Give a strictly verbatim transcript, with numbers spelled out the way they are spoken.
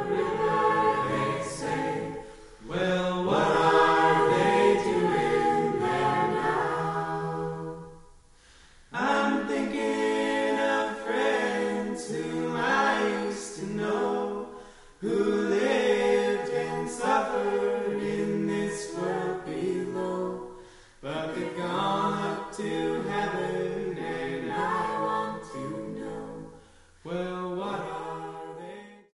river, they say. Well, what are they doing there now? I'm thinking of friends whom I used to know, who lived and suffered in this world below, but they've gone up to heaven.